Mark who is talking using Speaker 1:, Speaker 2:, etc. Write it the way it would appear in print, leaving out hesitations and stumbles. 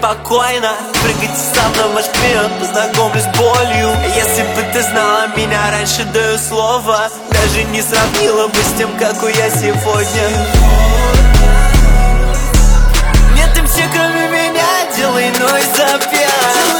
Speaker 1: спокойно. Прыгайте со мной в Москве, познакомлюсь с болью. Если бы ты знала меня раньше, даю слово, даже не сравнила бы с тем, какой я сегодня. Нет, им все кроме меня, делай ноль за 5.